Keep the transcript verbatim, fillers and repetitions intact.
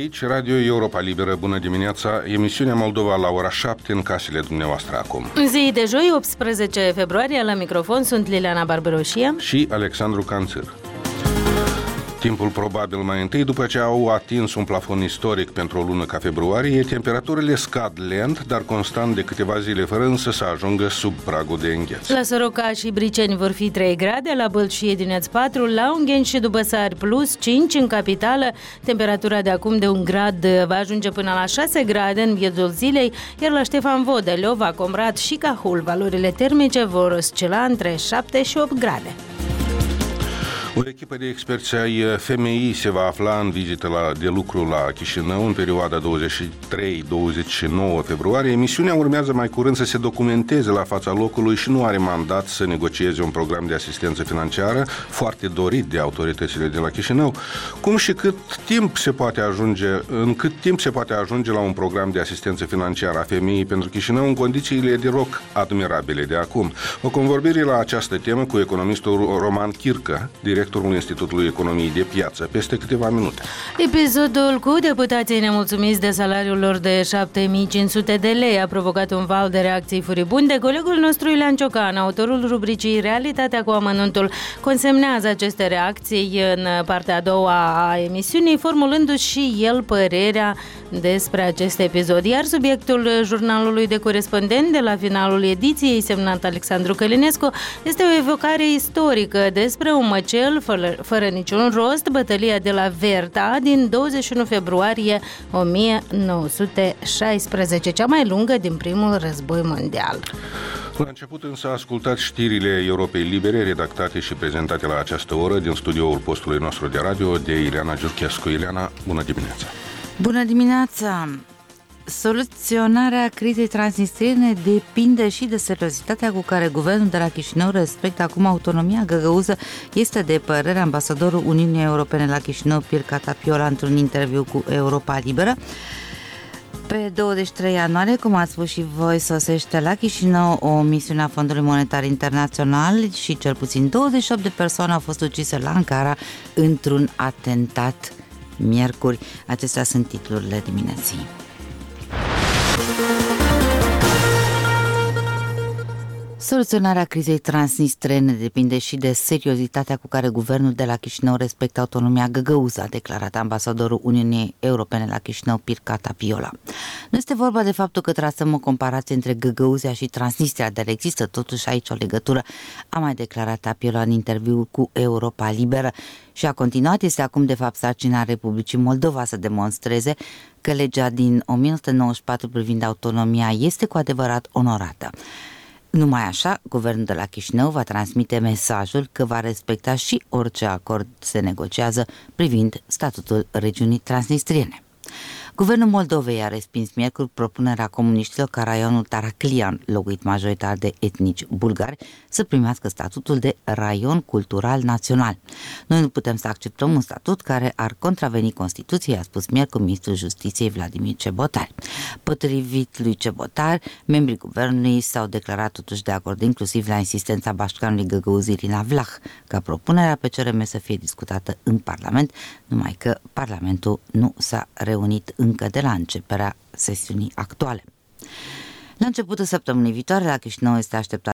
Aici, Radio Europa Liberă, bună dimineața, emisiunea Moldova la ora șapte în casele dumneavoastră acum. Zi de joi, optsprezece februarie, la microfon sunt Liliana Barbaroșia și Alexandru Canțir. Timpul probabil mai întâi, după ce au atins un plafon istoric pentru o lună ca februarie, temperaturile scad lent, dar constant de câteva zile, fără însă să ajungă sub pragul de îngheț. La Soroca și Briceni vor fi trei grade, la Bălți și Edineț patru, la Ungheni și Dubăsari plus cinci, în capitală temperatura de acum de un grad va ajunge până la șase grade în miezul zilei, iar la Ștefan Vodă, Leova, Comrat și Cahul valorile termice vor oscila între șapte și opt grade. O echipă de experți ai F M I se va afla în vizită la, de lucru la Chișinău în perioada douăzeci și trei douăzeci și nouă februarie. Emisiunea urmează mai curând să se documenteze la fața locului și nu are mandat să negocieze un program de asistență financiară foarte dorit de autoritățile de la Chișinău. Cum și cât timp se poate ajunge, în cât timp se poate ajunge la un program de asistență financiară a F M I pentru Chișinău în condițiile de loc admirabile de acum. O convorbire la această temă cu economistul Roman Chircă, directorul Institutului Economiei de Piață, peste câteva minute. Episodul cu deputații nemulțumiți de salariul lor de șapte mii cinci sute de lei a provocat un val de reacții furibunde. Colegul nostru Ilean Ciocan, autorul rubricii Realitatea cu amănuntul, consemnează aceste reacții în partea a doua a emisiunii, formulându-și și el părerea despre acest episod. Iar subiectul jurnalului de corespondent de la finalul ediției, semnat Alexandru Călinescu, este o evocare istorică despre un măcel fără, fără niciun rost, bătălia de la Verta din douăzeci și unu februarie o mie nouă sute șaisprezece, cea mai lungă din primul război mondial. La început însă ascultați știrile Europei Libere, redactate și prezentate la această oră din studioul postului nostru de radio de Ileana Giurchescu. Ileana, bună dimineața! Bună dimineața! Soluționarea crizei transnistriene depinde și de seriozitatea cu care guvernul de la Chișinău respectă acum autonomia găgăuză, este de părere ambasadorul Uniunii Europene la Chișinău, Pirca Tapiola, într-un interviu cu Europa Liberă. Pe douăzeci și trei ianuarie, cum ați spus și voi, sosește la Chișinău o misiune a Fondului Monetar Internațional și cel puțin douăzeci și opt de persoane au fost ucise la Ankara într-un atentat miercuri. Acestea sunt titlurile dimineții. Soluționarea crizei transnistrene depinde și de seriozitatea cu care guvernul de la Chișinău respectă autonomia găgăuză, a declarat ambasadorul Uniunii Europene la Chișinău, Pirca Tapiola. Nu este vorba de faptul că trasăm o comparație între Găgăuzia și Transnistria, dar există totuși aici o legătură, a mai declarat Tapiola în interviul cu Europa Liberă și a continuat. Este acum de fapt sarcina Republicii Moldova să demonstreze că legea din o mie nouă sute nouăzeci și patru privind autonomia este cu adevărat onorată. Numai așa, guvernul de la Chișinău va transmite mesajul că va respecta și orice acord se negociază privind statutul regiunii transnistriene. Guvernul Moldovei a respins miercuri propunerea comuniștilor ca raionul Taraclian, locuit majoritar de etnici bulgari, să primească statutul de raion cultural național. Noi nu putem să acceptăm un statut care ar contraveni Constituției, a spus miercuri ministrul Justiției Vladimir Cebotar. Potrivit lui Cebotar, membrii guvernului s-au declarat totuși de acord, inclusiv la insistența bașcanului Găgăuz Irina Vlah, ca propunerea pe C R M să fie discutată în Parlament, numai că Parlamentul nu s-a reunit încă de la începerea sesiunii actuale. La începutul săptămânii viitoare, la Chișinău este așteptat